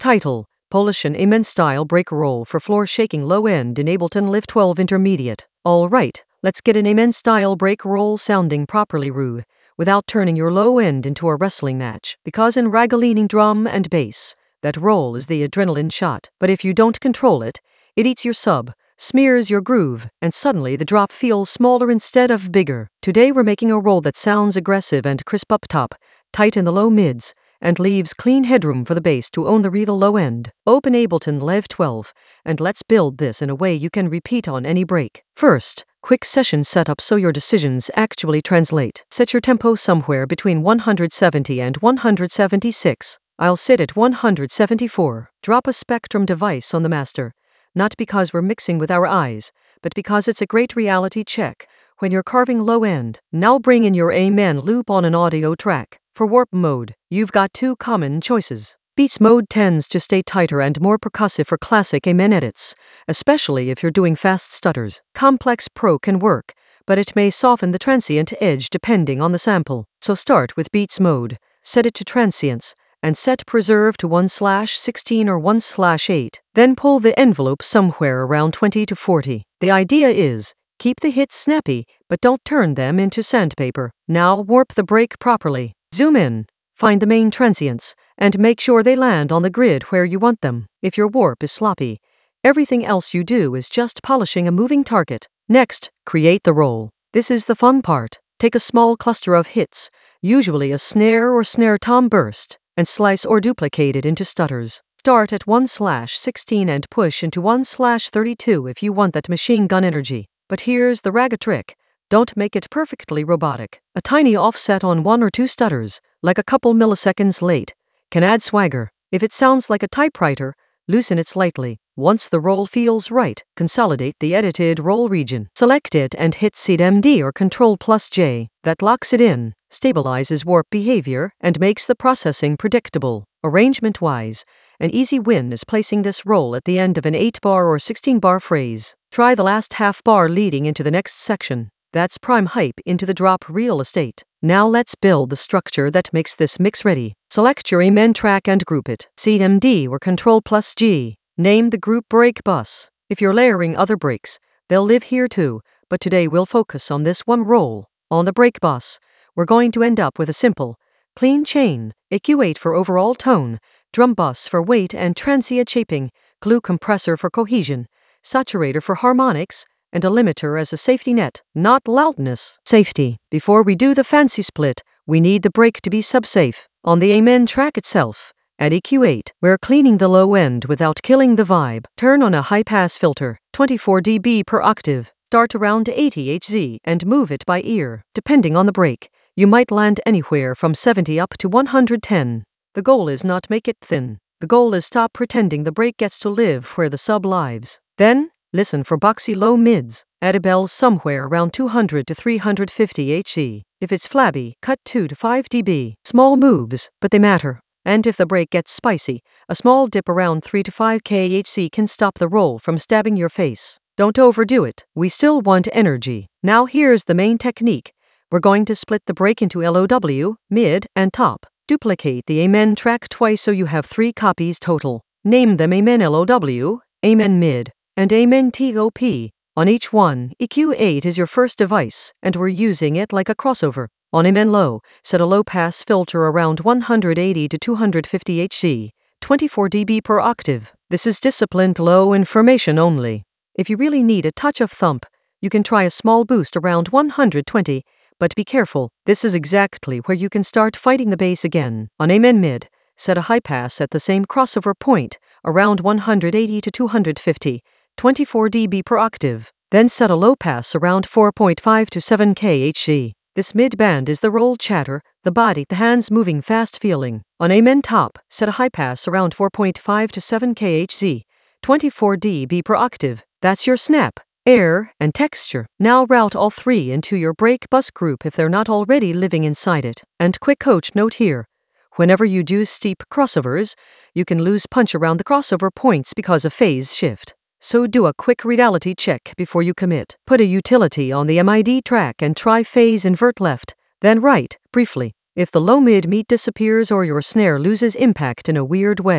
Title: Polish and Amen Style Break Roll for Floor Shaking Low End in Ableton Live 12 Intermediate. Alright, let's get an Amen Style Break Roll sounding properly rude, without turning your low end into a wrestling match. Because in ragolini drum and bass, that roll is the adrenaline shot. But if you don't control it, it eats your sub, smears your groove, and suddenly the drop feels smaller instead of bigger. Today we're making a roll that sounds aggressive and crisp up top, tight in the low mids, and leaves clean headroom for the bass to own the real low end. Open Ableton Live 12, and let's build this in a way you can repeat on any break. First, quick session setup so your decisions actually translate. Set your tempo somewhere between 170 and 176. I'll sit at 174. Drop a Spectrum device on the master, not because we're mixing with our eyes, but because it's a great reality check when you're carving low end. Now bring in your Amen loop on an audio track. For warp mode, you've got two common choices. Beats mode tends to stay tighter and more percussive for classic Amen edits, especially if you're doing fast stutters. Complex Pro can work, but it may soften the transient edge depending on the sample. So start with Beats mode, set it to transients, and set preserve to 1/16 or 1/8. Then pull the envelope somewhere around 20 to 40. The idea is, keep the hits snappy, but don't turn them into sandpaper. Now warp the break properly. Zoom in, find the main transients, and make sure they land on the grid where you want them. If your warp is sloppy, everything else you do is just polishing a moving target. Next, create the roll. This is the fun part. Take a small cluster of hits, usually a snare or snare tom burst, and slice or duplicate it into stutters. Start at 1/16 and push into 1/32 if you want that machine gun energy. But here's the raga trick. Don't make it perfectly robotic. A tiny offset on one or two stutters, like a couple milliseconds late, can add swagger. If it sounds like a typewriter, loosen it slightly. Once the roll feels right, consolidate the edited roll region. Select it and hit Ctrl+MD or Ctrl+J. That locks it in, stabilizes warp behavior, and makes the processing predictable. Arrangement-wise, an easy win is placing this roll at the end of an 8-bar or 16-bar phrase. Try the last half bar leading into the next section. That's prime hype into the drop real estate. Now let's build the structure that makes this mix ready. Select your Amen track and group it. Ctrl+MD or Ctrl+G. Name the group break bus. If you're layering other breaks, they'll live here too, but today we'll focus on this one roll. On the break bus, we're going to end up with a simple, clean chain, EQ8 for overall tone, drum bus for weight and transient shaping, glue compressor for cohesion, saturator for harmonics, and a limiter as a safety net, not loudness. Safety. Before we do the fancy split, we need the break to be sub-safe. On the Amen track itself, at EQ8, we're cleaning the low end without killing the vibe. Turn on a high-pass filter, 24 dB per octave. Start around 80 Hz and move it by ear. Depending on the break, you might land anywhere from 70 up to 110. The goal is not make it thin. The goal is stop pretending the break gets to live where the sub lives. Then, listen for boxy low mids. Add a bell somewhere around 200 to 350 Hz. If it's flabby, cut 2 to 5 dB. Small moves, but they matter. And if the break gets spicy, a small dip around 3 to 5 kHz can stop the roll from stabbing your face. Don't overdo it. We still want energy. Now here's the main technique. We're going to split the break into LOW, mid, and top. Duplicate the Amen track twice so you have 3 copies total. Name them Amen LOW, Amen mid, and Amen TOP. On each one, EQ8 is your first device, and we're using it like a crossover. On Amen low, set a low-pass filter around 180 to 250 Hz, 24 dB per octave. This is disciplined low information only. If you really need a touch of thump, you can try a small boost around 120, but be careful. This is exactly where you can start fighting the bass again. On Amen mid, set a high pass at the same crossover point, around 180 to 250, 24 dB per octave. Then set a low pass around 4.5 to 7 kHz. This mid-band is the roll chatter, the body, the hands moving fast feeling. On Amen top, set a high pass around 4.5 to 7 kHz, 24 dB per octave. That's your snap, air, and texture. Now route all 3 into your break bus group if they're not already living inside it. And quick coach note here. Whenever you do steep crossovers, you can lose punch around the crossover points because of phase shift. So do a quick reality check before you commit. Put a utility on the MID track and try phase invert left, then right, briefly. If the low mid meat disappears or your snare loses impact in a weird way,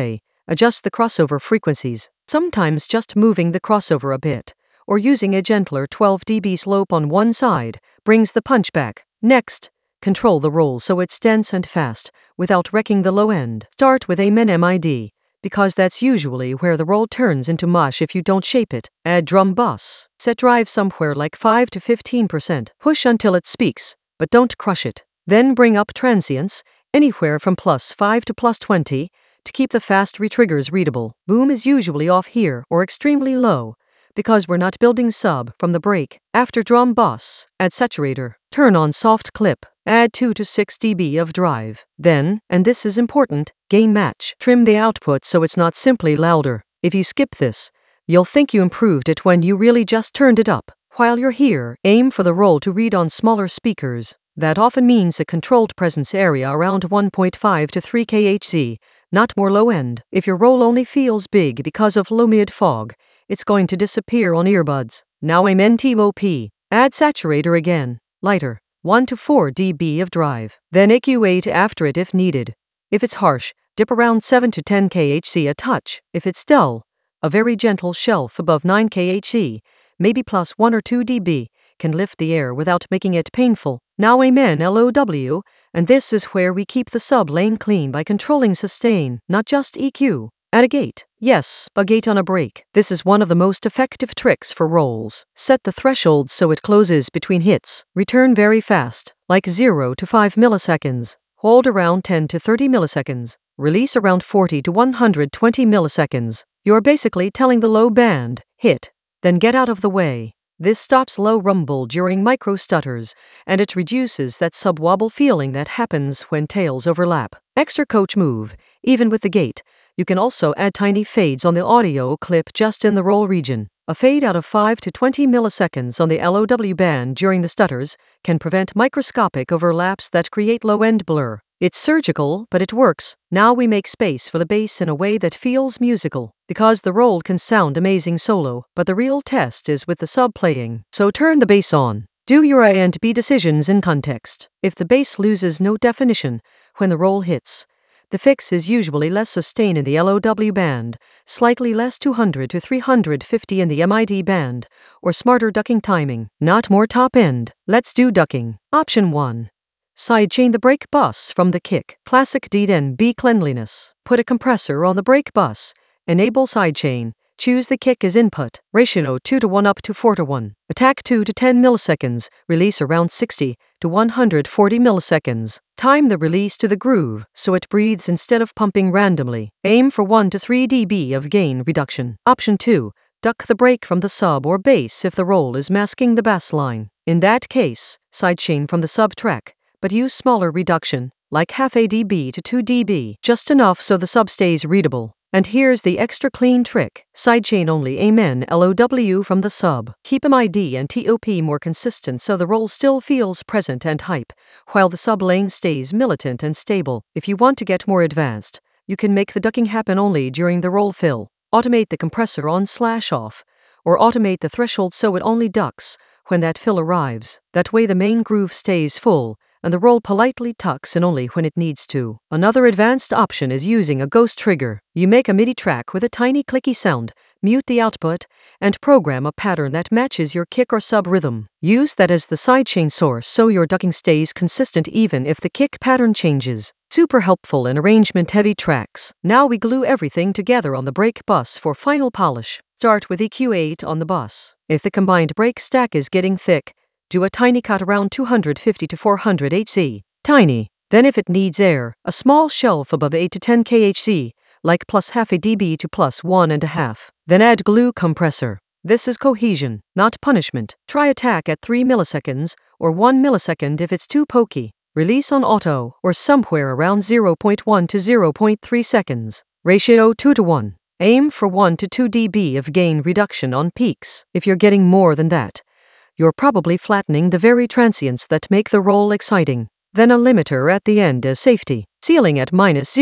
Adjust the crossover frequencies, sometimes just moving the crossover a bit, or using a gentler 12 dB slope on one side, brings the punch back. Next, control the roll so it's dense and fast, without wrecking the low end. Start with Amen MID, because that's usually where the roll turns into mush if you don't shape it. Add drum bus. Set drive somewhere like 5 to 15%. Push until it speaks, but don't crush it. Then bring up transients, anywhere from +5 to +20, to keep the fast retriggers readable. Boom is usually off here or extremely low, because we're not building sub from the break. After drum bus, add saturator. Turn on soft clip. Add 2 to 6 dB of drive. Then, and this is important, gain match. Trim the output so it's not simply louder. If you skip this, you'll think you improved it when you really just turned it up. While you're here, aim for the roll to read on smaller speakers. That often means a controlled presence area around 1.5 to 3 kHz, not more low end. If your roll only feels big because of low mid fog, it's going to disappear on earbuds. Now Amen TOP. Add saturator again. Lighter. 1 to 4 dB of drive. Then EQ8 after it if needed. If it's harsh, dip around 7 to 10 kHz a touch. If it's dull, a very gentle shelf above 9 kHz, maybe +1 or 2 dB, can lift the air without making it painful. Now Amen LOW, and this is where we keep the sub lane clean by controlling sustain, not just EQ. Add a gate. Yes, a gate on a break. This is one of the most effective tricks for rolls. Set the threshold so it closes between hits. Return very fast, like 0 to 5 milliseconds. Hold around 10 to 30 milliseconds. Release around 40 to 120 milliseconds. You're basically telling the low band, hit, then get out of the way. This stops low rumble during micro stutters, and it reduces that sub-wobble feeling that happens when tails overlap. Extra coach move, even with the gate. You can also add tiny fades on the audio clip just in the roll region. A fade out of 5 to 20 milliseconds on the LOW band during the stutters can prevent microscopic overlaps that create low-end blur. It's surgical, but it works. Now we make space for the bass in a way that feels musical, because the roll can sound amazing solo, but the real test is with the sub playing. So turn the bass on. Do your A and B decisions in context. If the bass loses no definition when the roll hits, the fix is usually less sustain in the LOW band, slightly less 200 to 350 in the MID band, or smarter ducking timing, not more top end. Let's do ducking. Option 1. Sidechain the brake bus from the kick. Classic D10B cleanliness. Put a compressor on the brake bus. Enable sidechain. Choose the kick as input. Ratio 2 to 1 up to 4 to 1. Attack 2 to 10 milliseconds. Release around 60 to 140 milliseconds. Time the release to the groove so it breathes instead of pumping randomly. Aim for 1 to 3 dB of gain reduction. Option 2. Duck the brake from the sub or bass if the roll is masking the bass line. In that case, sidechain from the sub track, but use smaller reduction, like half a dB to 2 dB, just enough so the sub stays readable. And here's the extra clean trick. Sidechain only Amen LOW from the sub. Keep MID and TOP more consistent so the roll still feels present and hype, while the sub lane stays militant and stable. If you want to get more advanced, you can make the ducking happen only during the roll fill. Automate the compressor on/off, or automate the threshold so it only ducks when that fill arrives. That way the main groove stays full, and the roll politely tucks in only when it needs to. Another advanced option is using a ghost trigger. You make a MIDI track with a tiny clicky sound, mute the output, and program a pattern that matches your kick or sub rhythm. Use that as the sidechain source so your ducking stays consistent even if the kick pattern changes. Super helpful in arrangement-heavy tracks. Now we glue everything together on the brake bus for final polish. Start with EQ8 on the bus. If the combined brake stack is getting thick, do a tiny cut around 250 to 400 Hz. Tiny. Then if it needs air, a small shelf above 8 to 10 kHz, like +0.5 dB to +1.5. Then add glue compressor. This is cohesion, not punishment. Try attack at 3 milliseconds, or 1 millisecond if it's too pokey. Release on auto, or somewhere around 0.1 to 0.3 seconds. Ratio 2 to 1. Aim for 1 to 2 dB of gain reduction on peaks. If you're getting more than that, you're probably flattening the very transients that make the roll exciting. Then a limiter at the end as safety. Ceiling at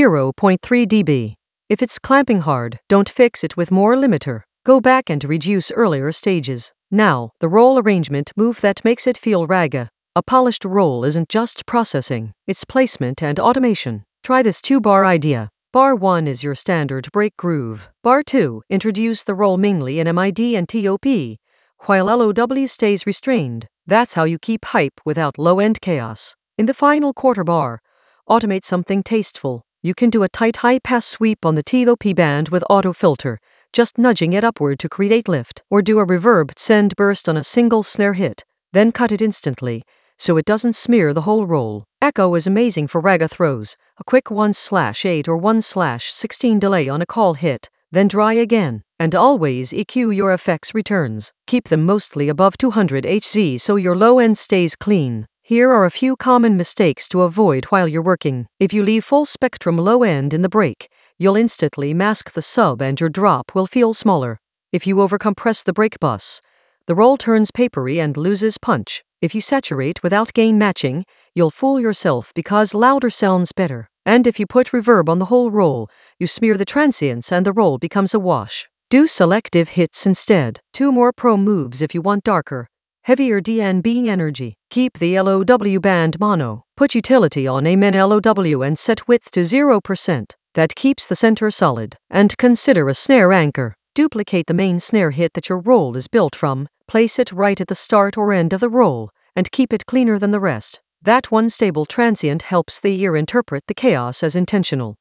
-0.3 dB. If it's clamping hard, don't fix it with more limiter. Go back and reduce earlier stages. Now, the roll arrangement move that makes it feel raga. A polished roll isn't just processing, it's placement and automation. Try this 2-bar idea. Bar 1 is your standard break groove. Bar 2, introduce the roll mainly in MID and TOP, while LOW stays restrained. That's how you keep hype without low-end chaos. In the final quarter bar, automate something tasteful. You can do a tight high-pass sweep on the TOP band with auto filter, just nudging it upward to create lift, or do a reverb send burst on a single snare hit, then cut it instantly, so it doesn't smear the whole roll. Echo is amazing for raga throws, a quick 1/8 or 1/16 delay on a call hit, then dry again, and always EQ your effects returns. Keep them mostly above 200 Hz so your low end stays clean. Here are a few common mistakes to avoid while you're working. If you leave full spectrum low end in the break, you'll instantly mask the sub and your drop will feel smaller. If you overcompress the break bus, the roll turns papery and loses punch. If you saturate without gain matching, you'll fool yourself because louder sounds better. And if you put reverb on the whole roll, you smear the transients and the roll becomes a wash. Do selective hits instead. 2 more pro moves if you want darker, heavier DNB energy. Keep the LOW band mono. Put utility on Amen LOW and set width to 0%. That keeps the center solid. And consider a snare anchor. Duplicate the main snare hit that your roll is built from, place it right at the start or end of the roll, and keep it cleaner than the rest. That one stable transient helps the ear interpret the chaos as intentional.